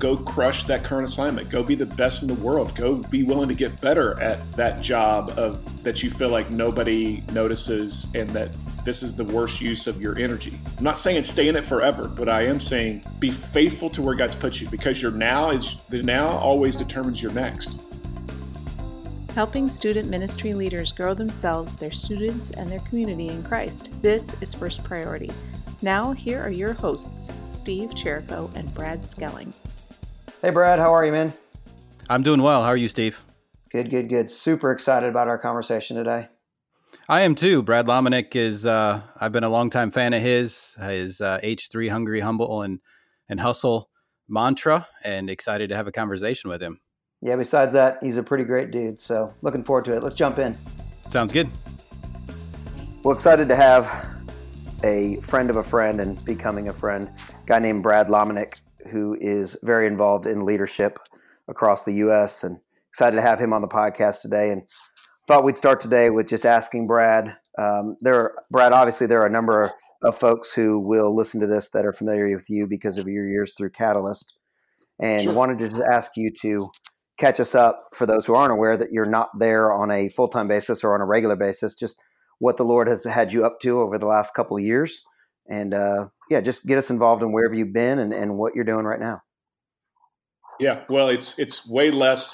go crush that current assignment. Go be the best in the world. Go be willing to get better at that job that you feel like nobody notices and that this is the worst use of your energy. I'm not saying stay in it forever, but I am saying be faithful to where God's put you, because the now always determines your next. Helping student ministry leaders grow themselves, their students, and their community in Christ. This is First Priority. Now, here are your hosts, Steve Cherico and Brad Skelling. Hey, Brad, how are you, man? I'm doing well. How are you, Steve? Good. Super excited about our conversation today. I am too. Brad Lomenick is, I've been a longtime fan of his H3 Hungry, Humble, and Hustle mantra, and excited to have a conversation with him. Yeah, besides that, he's a pretty great dude, so looking forward to it. Let's jump in. Sounds good. Well, excited to have a friend of a friend and becoming a friend, a guy named Brad Lomenick, who is very involved in leadership across the U.S., and excited to have him on the podcast today. And thought we'd start today with just asking Brad. Brad, obviously there are a number of folks who will listen to this that are familiar with you because of your years through Catalyst, and Sure. wanted to just ask you to catch us up for those who aren't aware that you're not there on a full-time basis or on a regular basis, just what the Lord has had you up to over the last couple of years. And just get us involved in wherever you've been and what you're doing right now. Yeah, well, it's way less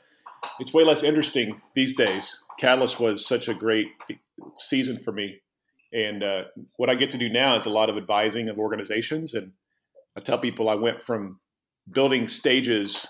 interesting these days. Catalyst was such a great season for me. And what I get to do now is a lot of advising of organizations. And I tell people I went from building stages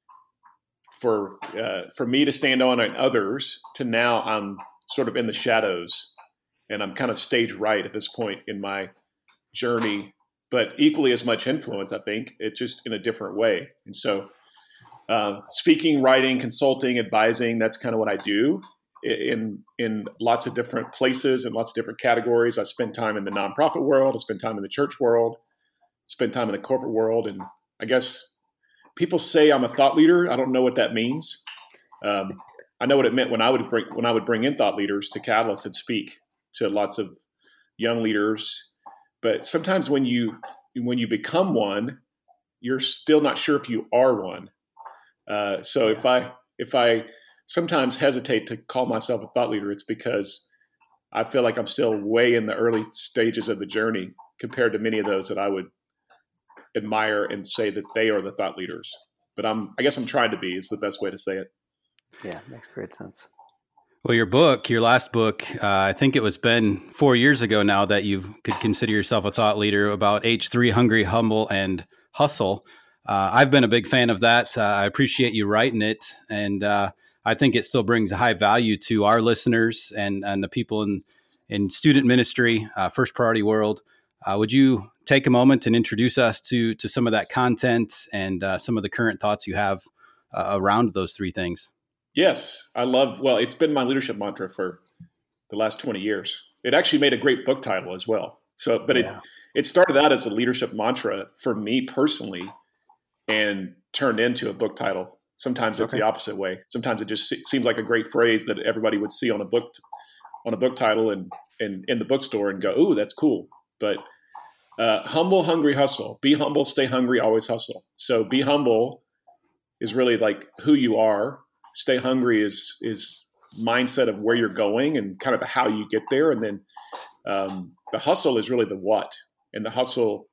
for me to stand on and others to now I'm sort of in the shadows, and I'm kind of stage right at this point in my journey, but equally as much influence, I think. It's just in a different way. And so speaking, writing, consulting, advising, that's kind of what I do in lots of different places and lots of different categories. I spend time in the nonprofit world. I spend time in the church world, spend time in the corporate world. And I guess people say I'm a thought leader. I don't know what that means. I know what it meant when I would bring in thought leaders to Catalyst and speak to lots of young leaders. But sometimes when you become one, you're still not sure if you are one. So if I sometimes hesitate to call myself a thought leader, it's because I feel like I'm still way in the early stages of the journey compared to many of those that I would admire and say that they are the thought leaders. But I guess I'm trying to be is the best way to say it. Yeah, makes great sense. Well, your last book, I think it was been 4 years ago now that you could consider yourself a thought leader, about H3 Hungry, Humble, and Hustle. I've been a big fan of that. I appreciate you writing it. And I think it still brings a high value to our listeners and the people in student ministry, First Priority World. Would you take a moment and introduce us to some of that content and some of the current thoughts you have around those three things? Yes, it's been my leadership mantra for the last 20 years. It actually made a great book title as well. So, but it started out as a leadership mantra for me personally and turned into a book title. Sometimes it's the opposite way. Sometimes it just seems like a great phrase that everybody would see on a book title and in the bookstore and go, "Ooh, that's cool." But humble, hungry, hustle. Be humble, stay hungry, always hustle. So be humble is really like who you are. Stay hungry is mindset of where you're going and kind of how you get there. And then the hustle is really the what. And the hustle,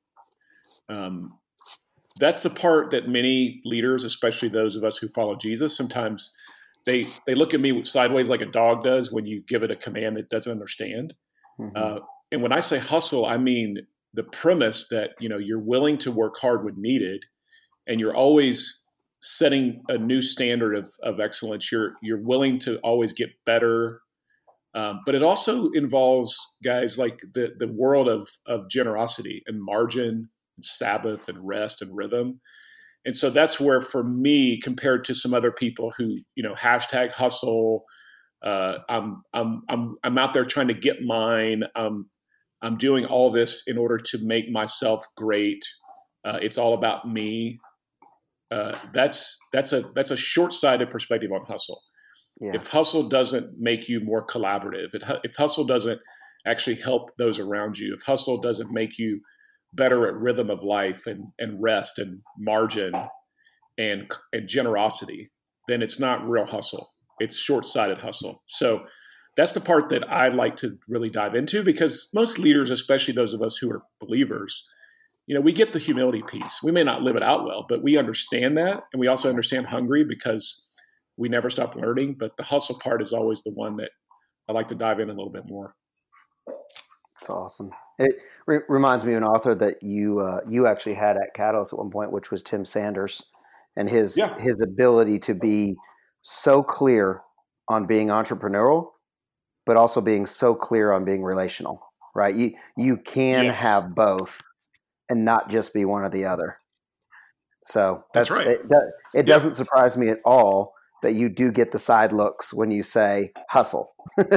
that's the part that many leaders, especially those of us who follow Jesus, sometimes they look at me sideways like a dog does when you give it a command that doesn't understand. Mm-hmm. And when I say hustle, I mean the premise that, you're willing to work hard when needed, and you're always setting a new standard of excellence. You're willing to always get better. But it also involves, guys, like the world of generosity and margin and Sabbath and rest and rhythm. And so that's where, for me, compared to some other people who, hashtag hustle, I'm out there trying to get mine. I'm doing all this in order to make myself great. It's all about me. That's a short-sighted perspective on hustle. Yeah. If hustle doesn't make you more collaborative, if hustle doesn't actually help those around you, if hustle doesn't make you better at rhythm of life and rest and margin, and generosity, then it's not real hustle. It's short-sighted hustle. So that's the part that I like to really dive into, because most leaders, especially those of us who are believers, we get the humility piece. We may not live it out well, but we understand that. And we also understand hungry because we never stop learning. But the hustle part is always the one that I like to dive in a little bit more. That's awesome. It reminds me of an author that you actually had at Catalyst at one point, which was Tim Sanders, and his ability to be so clear on being entrepreneurial, but also being so clear on being relational, right? You can have both and not just be one or the other. So that's right. It doesn't surprise me at all that you do get the side looks when you say hustle.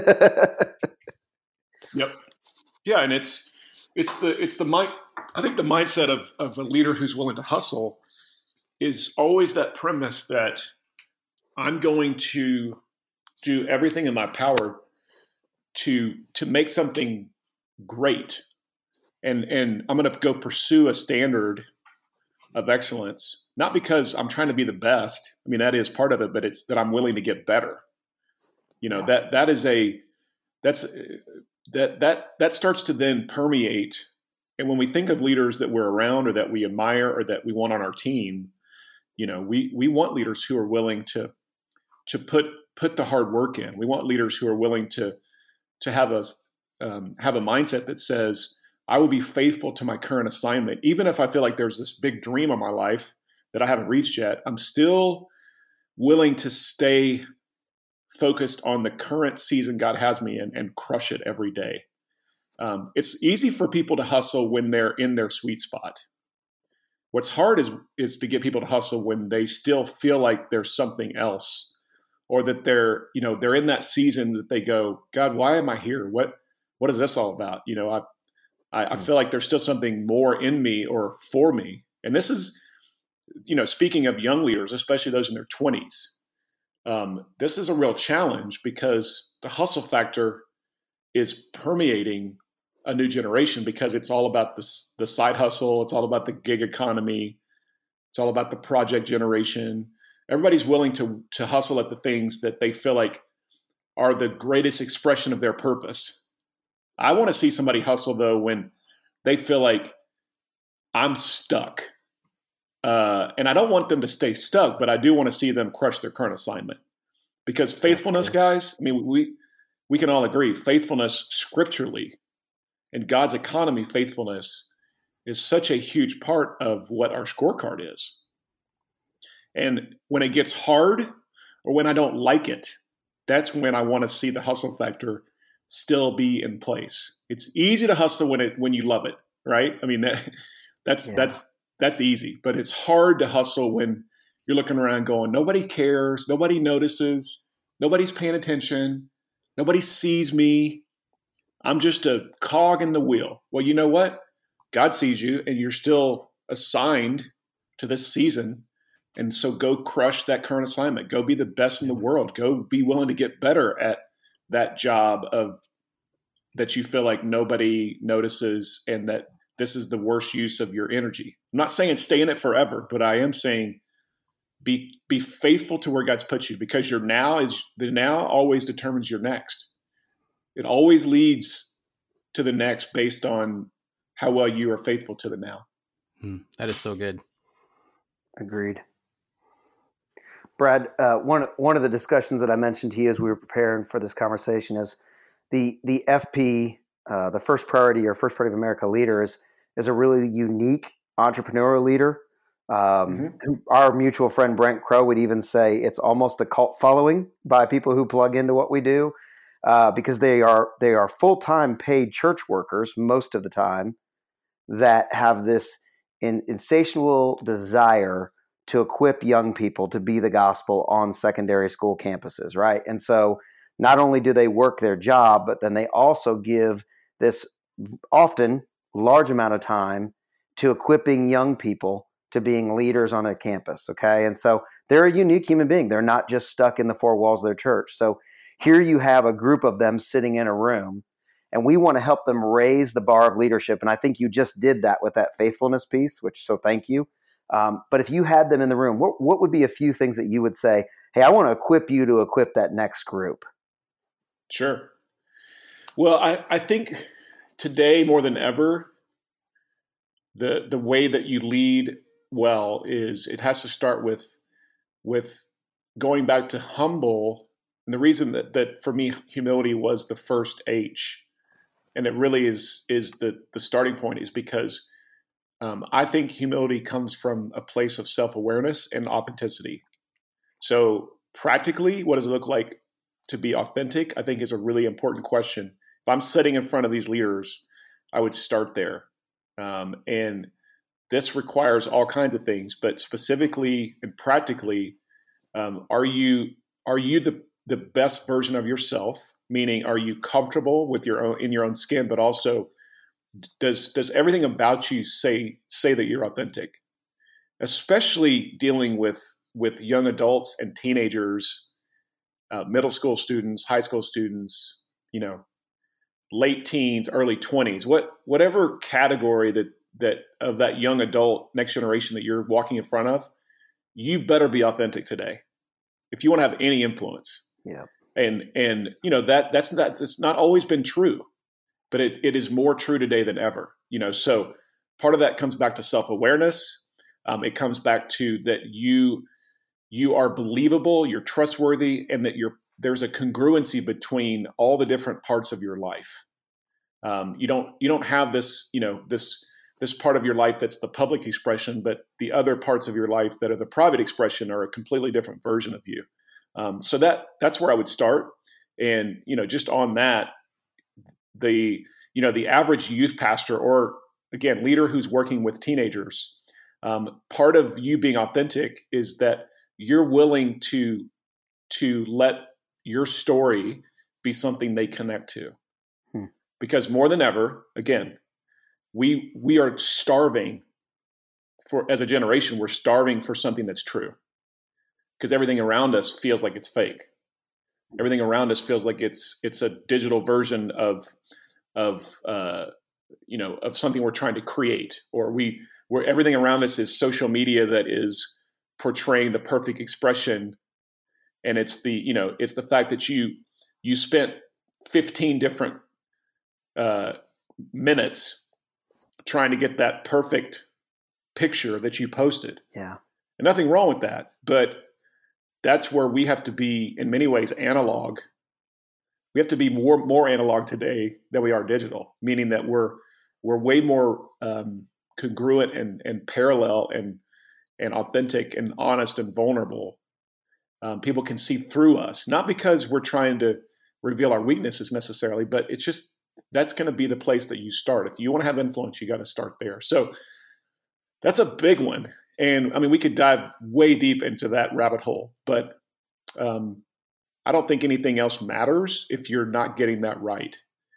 Yep. Yeah, and it's the mind. I think the mindset of a leader who's willing to hustle is always that premise that I'm going to do everything in my power to make something great, and I'm going to go pursue a standard of excellence, not because I'm trying to be the best. I mean, that is part of it, but it's that I'm willing to get better. That starts to then permeate. And when we think of leaders that we're around or that we admire or that we want on our team, we want leaders who are willing to put the hard work in. We want leaders who are willing to have a mindset that says, I will be faithful to my current assignment. Even if I feel like there's this big dream of my life that I haven't reached yet, I'm still willing to stay focused on the current season God has me in and crush it every day. It's easy for people to hustle when they're in their sweet spot. What's hard is to get people to hustle when they still feel like there's something else, or that they're in that season that they go, God, why am I here? What is this all about? I feel like there's still something more in me or for me. And this is, speaking of young leaders, especially those in their 20s, this is a real challenge because the hustle factor is permeating a new generation, because it's all about the side hustle. It's all about the gig economy. It's all about the project generation. Everybody's willing to hustle at the things that they feel like are the greatest expression of their purpose. I want to see somebody hustle, though, when they feel like I'm stuck. And I don't want them to stay stuck, but I do want to see them crush their current assignment. Because faithfulness, guys, I mean, we can all agree, faithfulness scripturally in God's economy, faithfulness is such a huge part of what our scorecard is. And when it gets hard or when I don't like it, that's when I want to see the hustle factor still be in place. It's easy to hustle when you love it, right? I mean, that's easy, but it's hard to hustle when you're looking around going, nobody cares, nobody notices, nobody's paying attention, nobody sees me. I'm just a cog in the wheel. Well, you know what? God sees you, and you're still assigned to this season. And so go crush that current assignment. Go be the best in the world. Go be willing to get better at that job that you feel like nobody notices, and that this is the worst use of your energy. I'm not saying stay in it forever, but I am saying be faithful to where God's put you, because your now always determines your next. It always leads to the next based on how well you are faithful to the now. That is so good. Agreed. Brad, one of the discussions that I mentioned to you as we were preparing for this conversation is the FP, the First Priority or First Party of America leader is a really unique entrepreneurial leader. Our mutual friend Brent Crow would even say it's almost a cult following by people who plug into what we do, because they are full-time paid church workers most of the time that have this insatiable desire to equip young people to be the gospel on secondary school campuses, right? And so not only do they work their job, but then they also give this often large amount of time to equipping young people to being leaders on their campus, okay? And so they're a unique human being. They're not just stuck in the four walls of their church. So here you have a group of them sitting in a room, and we want to help them raise the bar of leadership. And I think you just did that with that faithfulness piece, so thank you. But if you had them in the room, what would be a few things that you would say, hey, I want to equip you to equip that next group? Sure. Well, I think today more than ever, the way that you lead well is it has to start with going back to humble. And the reason that for me, humility was the first H, and it really is the starting point, is because I think humility comes from a place of self-awareness and authenticity. So practically, what does it look like to be authentic? I think is a really important question. If I'm sitting in front of these leaders, I would start there. And this requires all kinds of things, but specifically and practically, are you the best version of yourself? Meaning, are you comfortable with in your own skin, but also does everything about you say that you're authentic? Especially dealing with young adults and teenagers, middle school students, high school students, late teens, early 20s, whatever category that of that young adult next generation that you're walking in front of, you better be authentic today if you want to have any influence. Yeah. And that's not always been true, but it is more true today than ever. So part of that comes back to self-awareness. It comes back to that you are believable, you're trustworthy, and that there's a congruency between all the different parts of your life. You don't have this this part of your life that's the public expression, but the other parts of your life that are the private expression are a completely different version of you. So that's where I would start. And just on that, the average youth pastor, or again leader who's working with teenagers, part of you being authentic is that you're willing to let your story be something they connect to. Because more than ever, again, we are starving as a generation, we're starving for something that's true. Because everything around us feels like it's fake. Everything around us feels like it's a digital version of something we're trying to create, or where everything around us is social media that is portraying the perfect expression. And it's the fact that you spent 15 different minutes trying to get that perfect picture that you posted. Yeah. And nothing wrong with that, but that's where we have to be in many ways analog. We have to be more analog today than we are digital, meaning that we're way more congruent and parallel and authentic and honest and vulnerable. People can see through us, not because we're trying to reveal our weaknesses necessarily, but it's just that's going to be the place that you start. If you want to have influence, you got to start there. So that's a big one. And I mean, we could dive way deep into that rabbit hole, but I don't think anything else matters if you're not getting that right.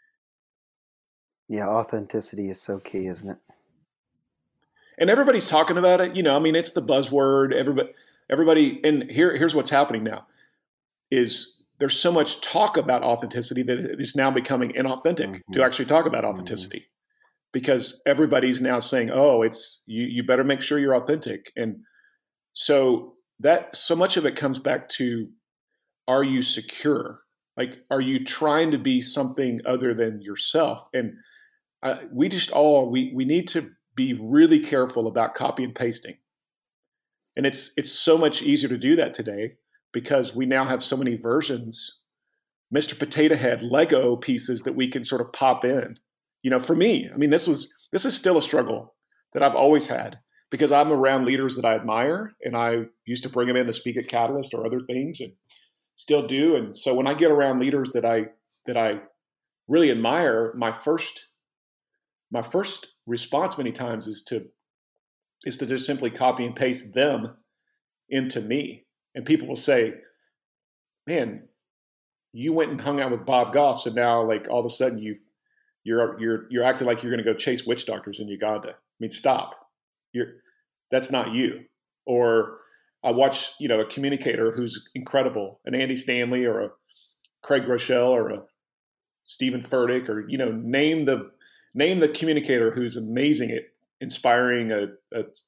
Yeah, authenticity is so key, isn't it? And everybody's talking about it. I mean, it's the buzzword. Everybody, and here's what's happening now is there's so much talk about authenticity that it is now becoming inauthentic to actually talk about authenticity, because everybody's now saying, oh, it's you better make sure you're authentic. And so so much of it comes back to, are you secure? Like, are you trying to be something other than yourself? And we need to be really careful about copy and pasting. And it's so much easier to do that today because we now have so many versions, Mr. Potato Head Lego pieces that we can sort of pop in. For me, I mean, this is still a struggle that I've always had because I'm around leaders that I admire, and I used to bring them in to speak at Catalyst or other things, and still do. And so when I get around leaders that I really admire, my first response many times is to just simply copy and paste them into me. And people will say, man, you went and hung out with Bob Goff, so now like all of a sudden you're acting like you're going to go chase witch doctors in Uganda. I mean, stop. That's not you. Or I watch, a communicator who's incredible, an Andy Stanley or a Craig Rochelle or a Stephen Furtick, or name the communicator who's amazing at inspiring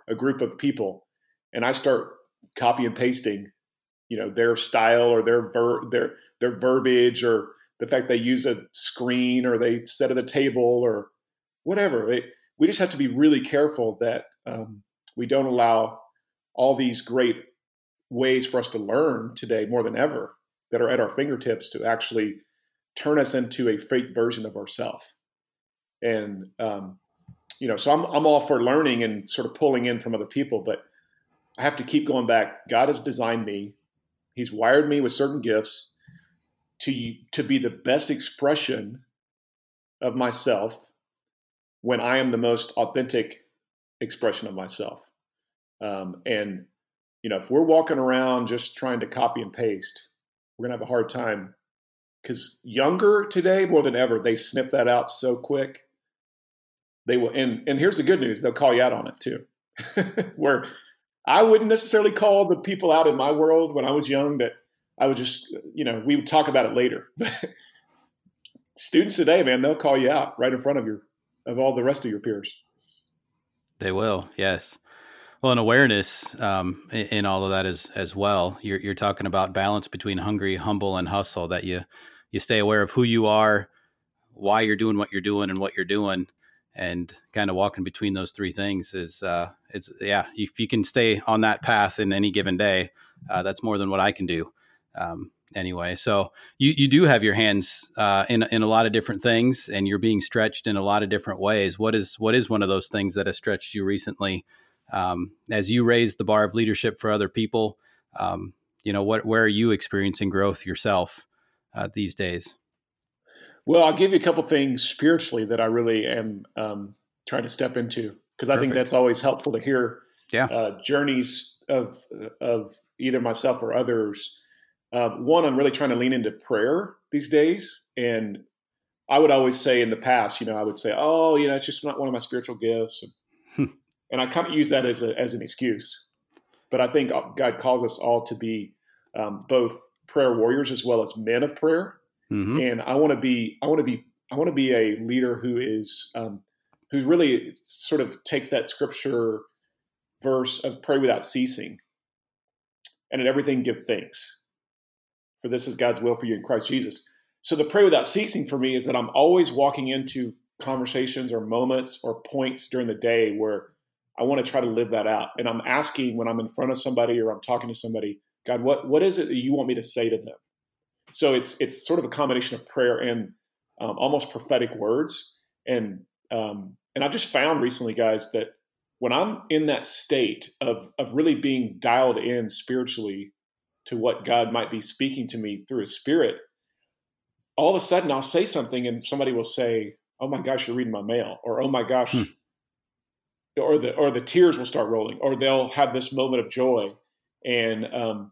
a group of people and I start copy and pasting, their style or their verbiage or the fact they use a screen or they sit at a table or whatever. We just have to be really careful that we don't allow all these great ways for us to learn today more than ever that are at our fingertips to actually turn us into a fake version of ourselves. And, so I'm all for learning and sort of pulling in from other people, but I have to keep going back. God has designed me. He's wired me with certain gifts to be the best expression of myself when I am the most authentic expression of myself. And, if we're walking around just trying to copy and paste, we're going to have a hard time because younger today, more than ever, they sniff that out so quick. They will. And here's the good news. They'll call you out on it too. Where I wouldn't necessarily call the people out in my world when I was young that I would just, we would talk about it later. But students today, man, they'll call you out right in front of all the rest of your peers. They will. Yes. Well, and awareness in all of that as well. You're talking about balance between hungry, humble, and hustle, that you stay aware of who you are, why you're doing what you're doing and what you're doing, and kind of walking between those three things if you can stay on that path in any given day, that's more than what I can do. Anyway, so you do have your hands in a lot of different things, and you're being stretched in a lot of different ways. What is one of those things that has stretched you recently? As you raise the bar of leadership for other people, where are you experiencing growth yourself these days? Well, I'll give you a couple things spiritually that I really am trying to step into, because I think that's always helpful to hear journeys of either myself or others. One, I'm really trying to lean into prayer these days. And I would always say in the past, I would say, it's just not one of my spiritual gifts. And I kind of use that as an excuse. But I think God calls us all to be both prayer warriors as well as men of prayer. Mm-hmm. And I want to be a leader who is who really sort of takes that scripture verse of pray without ceasing, and in everything give thanks, for this is God's will for you in Christ Jesus. So the pray without ceasing for me is that I'm always walking into conversations or moments or points during the day where I want to try to live that out. And I'm asking when I'm in front of somebody or I'm talking to somebody, God, what is it that you want me to say to them? So it's sort of a combination of prayer and almost prophetic words. And I've just found recently, guys, that when I'm in that state of really being dialed in spiritually to what God might be speaking to me through His Spirit, all of a sudden I'll say something and somebody will say, "Oh my gosh, you're reading my mail," or "Oh my gosh," or the tears will start rolling, or they'll have this moment of joy, and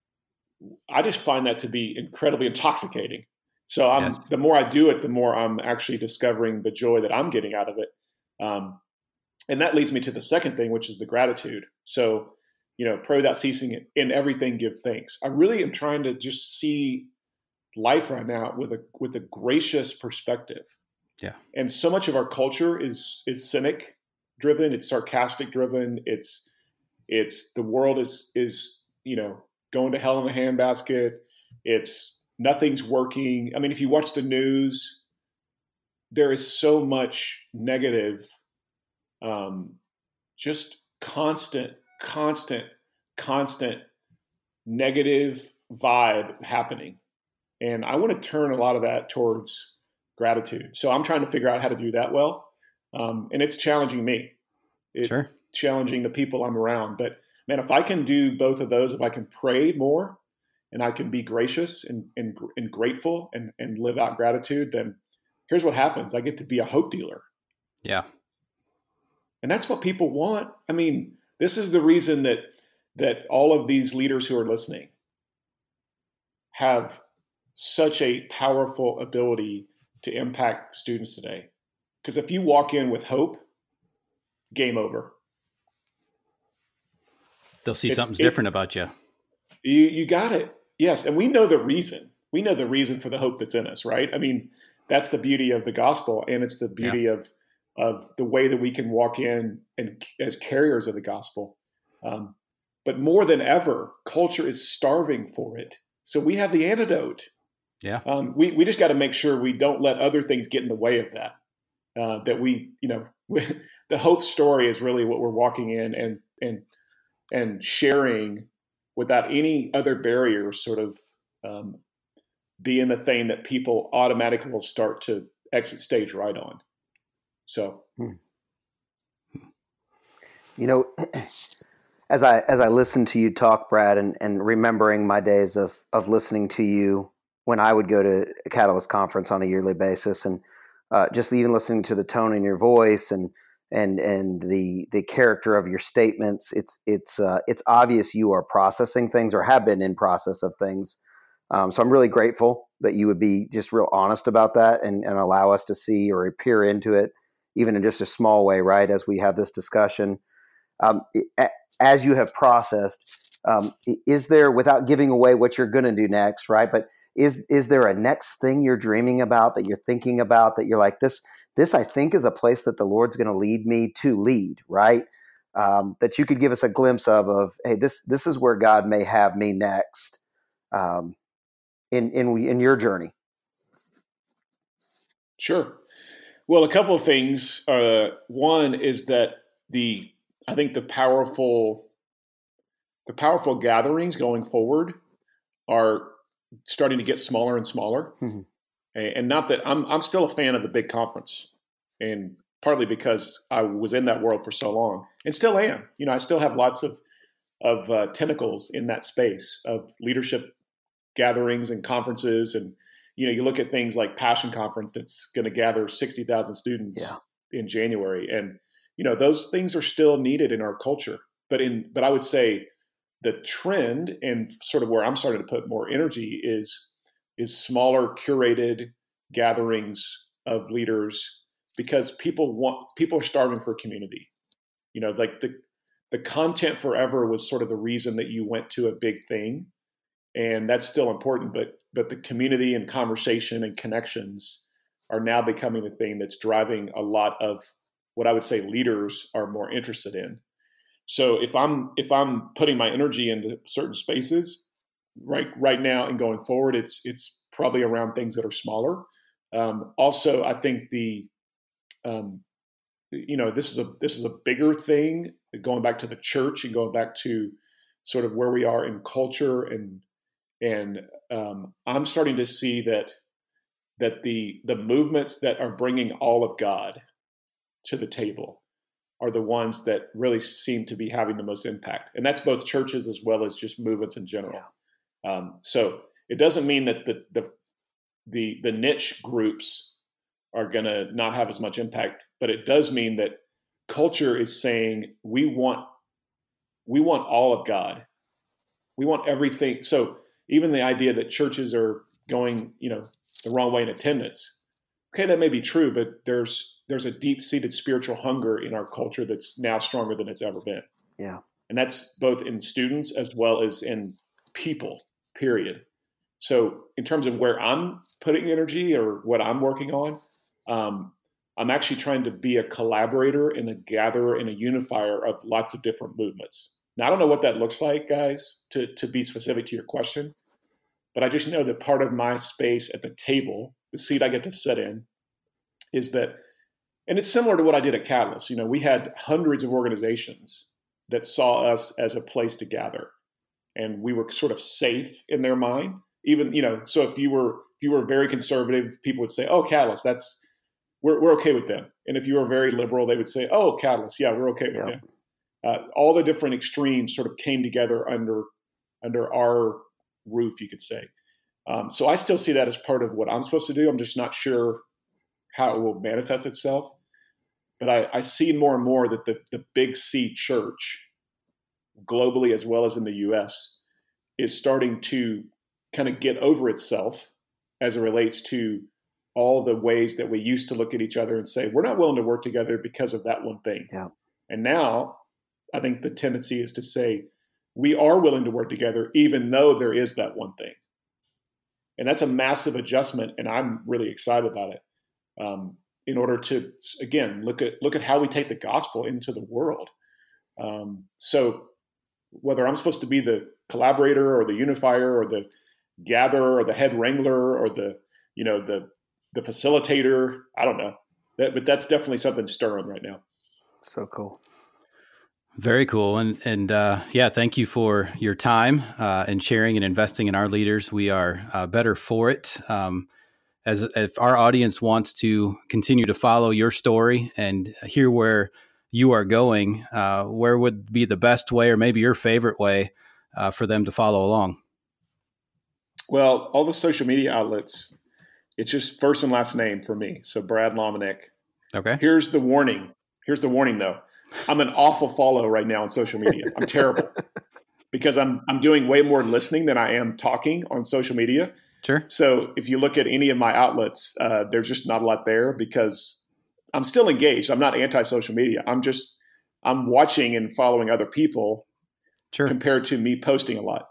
I just find that to be incredibly intoxicating. So the more I do it, the more I'm actually discovering the joy that I'm getting out of it. And that leads me to the second thing, which is the gratitude. So, pray without ceasing, in everything give thanks. I really am trying to just see life right now with a gracious perspective. Yeah. And so much of our culture is cynic driven. It's sarcastic driven. It's the world is going to hell in a handbasket. It's nothing's working. I mean, if you watch the news, there is so much negative, just constant negative vibe happening. And I want to turn a lot of that towards gratitude. So I'm trying to figure out how to do that well. And it's challenging me. It's challenging the people I'm around. But man, if I can do both of those, if I can pray more and I can be gracious and grateful and live out gratitude, then here's what happens. I get to be a hope dealer. Yeah. And that's what people want. I mean, this is the reason that all of these leaders who are listening have such a powerful ability to impact students today. Because if you walk in with hope, game over. They'll see something's different about you. You got it. Yes. And we know the reason. We know the reason for the hope that's in us, right? I mean, that's the beauty of the gospel. And it's the beauty of of the way that we can walk in and as carriers of the gospel. But more than ever, culture is starving for it. So we have the antidote. Yeah. We just got to make sure we don't let other things get in the way of that. That the hope story is really what we're walking in and sharing without any other barriers, sort of being the thing that people automatically will start to exit stage right on. So, as I listen to you talk, Brad, and remembering my days of listening to you when I would go to a Catalyst conference on a yearly basis, and just even listening to the tone in your voice and the character of your statements, it's obvious you are processing things or have been in process of things. So I'm really grateful that you would be just real honest about that and allow us to see or peer into it, even in just a small way, right? As we have this discussion, as you have processed, is there, without giving away what you're going to do next, right? But is there a next thing you're dreaming about, that you're thinking about, that you're like, this I think is a place that the Lord's going to lead me to lead, right? That you could give us a glimpse of, hey, this is where God may have me next, in your journey. Sure. Well, a couple of things. One is that I think the powerful gatherings going forward are starting to get smaller and smaller. Mm-hmm. And not that I'm still a fan of the big conference, and partly because I was in that world for so long and still am. I still have lots of tentacles in that space of leadership gatherings and conferences. And, you look at things like Passion Conference that's going to gather 60,000 students in January. And, those things are still needed in our culture. But I would say the trend, and sort of where I'm starting to put more energy, is smaller curated gatherings of leaders, because people are starving for community. Like the content forever was sort of the reason that you went to a big thing, and that's still important, but the community and conversation and connections are now becoming the thing that's driving a lot of what I would say leaders are more interested in. So if I'm putting my energy into certain spaces right now and going forward, it's probably around things that are smaller. Also, I think this is a bigger thing, going back to the church and going back to sort of where we are in culture, and I'm starting to see that the movements that are bringing all of God to the table are the ones that really seem to be having the most impact. And that's both churches as well as just movements in general. Yeah. So it doesn't mean that the niche groups are going to not have as much impact, but it does mean that culture is saying, we want all of God. We want everything. So even the idea that churches are going, the wrong way in attendance, okay, that may be true, but there's a deep-seated spiritual hunger in our culture that's now stronger than it's ever been. Yeah. And that's both in students as well as in people, period. So in terms of where I'm putting energy or what I'm working on, I'm actually trying to be a collaborator and a gatherer and a unifier of lots of different movements. Now, I don't know what that looks like, guys, to be specific to your question, but I just know that part of my space at the table, the seat I get to sit in, is that, and it's similar to what I did at Catalyst. We had hundreds of organizations that saw us as a place to gather, and we were sort of safe in their mind. Even, so if you were very conservative, people would say, "Oh, Catalyst, we're okay with them." And if you were very liberal, they would say, "Oh, Catalyst, yeah, we're okay with them." All the different extremes sort of came together under our roof, you could say. So I still see that as part of what I'm supposed to do. I'm just not sure how it will manifest itself. But I see more and more that the Big C church, globally as well as in the U.S., is starting to kind of get over itself as it relates to all the ways that we used to look at each other and say, we're not willing to work together because of that one thing. Yeah. And now I think the tendency is to say, we are willing to work together even though there is that one thing. And that's a massive adjustment, and I'm really excited about it. in order to, again, look at how we take the gospel into the world. So whether I'm supposed to be the collaborator or the unifier or the gatherer or the head wrangler or the facilitator, I don't know. But that's definitely something stirring right now. So cool. Very cool. And thank you for your time and sharing and investing in our leaders. We are better for it. As if our audience wants to continue to follow your story and hear where you are going, where would be the best way or maybe your favorite way for them to follow along? Well, all the social media outlets, it's just first and last name for me. So Brad Lomenick. Okay. Here's the warning though. I'm an awful follow right now on social media. I'm terrible because I'm doing way more listening than I am talking on social media. Sure. So if you look at any of my outlets, there's just not a lot there because I'm still engaged. I'm not anti-social media. I'm watching and following other people compared to me posting a lot.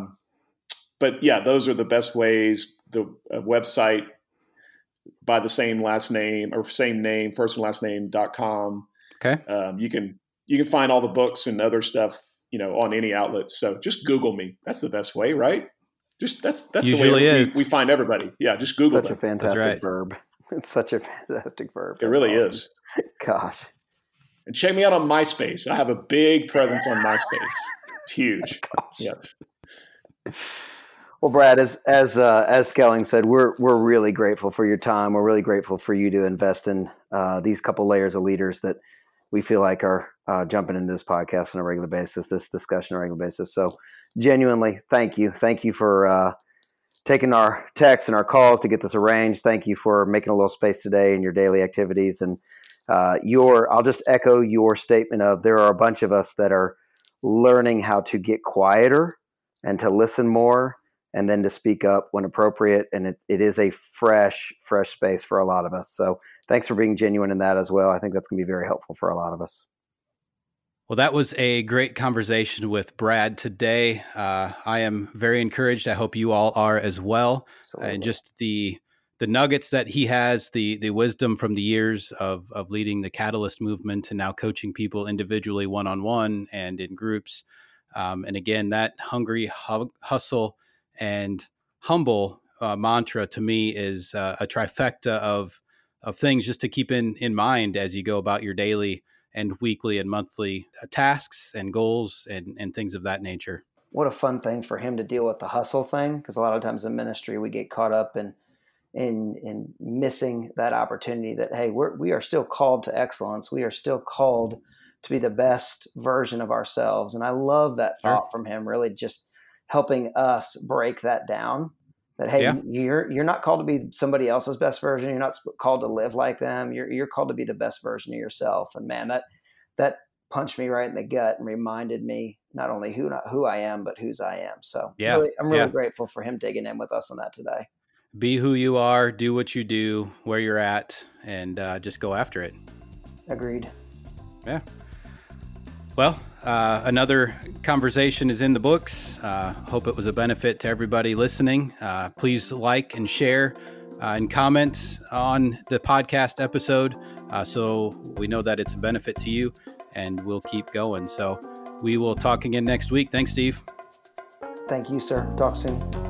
But yeah, those are the best ways. The website by the same last name or same name, first and last name.com. Okay. You can find all the books and other stuff, on any outlet. So just Google me. That's the best way, right? That's Usually the way we find everybody. Yeah, just Google Such a fantastic verb. It's such a fantastic verb. It really is. Gosh. And check me out on MySpace. I have a big presence on MySpace. It's huge. Gosh. Yes. Well, Brad, as Skelling said, we're really grateful for your time. We're really grateful for you to invest in these couple layers of leaders that we feel like are jumping into this podcast on a regular basis, this discussion on a regular basis. So genuinely, thank you. Thank you for taking our texts and our calls to get this arranged. Thank you for making a little space today in your daily activities. And I'll just echo your statement of there are a bunch of us that are learning how to get quieter and to listen more and then to speak up when appropriate. And it is a fresh space for a lot of us. So thanks for being genuine in that as well. I think that's going to be very helpful for a lot of us. Well, that was a great conversation with Brad today. I am very encouraged. I hope you all are as well. And just the nuggets that he has, the wisdom from the years of leading the Catalyst movement and now coaching people individually, one-on-one and in groups. And again, that hungry, hustle, and humble mantra to me is a trifecta of things just to keep in mind as you go about your daily and weekly and monthly tasks and goals and things of that nature. What a fun thing for him to deal with the hustle thing, because a lot of times in ministry we get caught up in missing that opportunity that, hey, we are still called to excellence. We are still called to be the best version of ourselves. And I love that thought from him, really just helping us break that down. That, hey, you're not called to be somebody else's best version. You're not called to live like them. You're called to be the best version of yourself. And man, that punched me right in the gut and reminded me not only who I am, but whose I am. So I'm really grateful for him digging in with us on that today. Be who you are, do what you do, where you're at, and just go after it. Agreed. Yeah. Well, another conversation is in the books. Hope it was a benefit to everybody listening. Please like and share and comment on the podcast episode so we know that it's a benefit to you, and we'll keep going. So we will talk again next week. Thanks, Steve. Thank you, sir. Talk soon.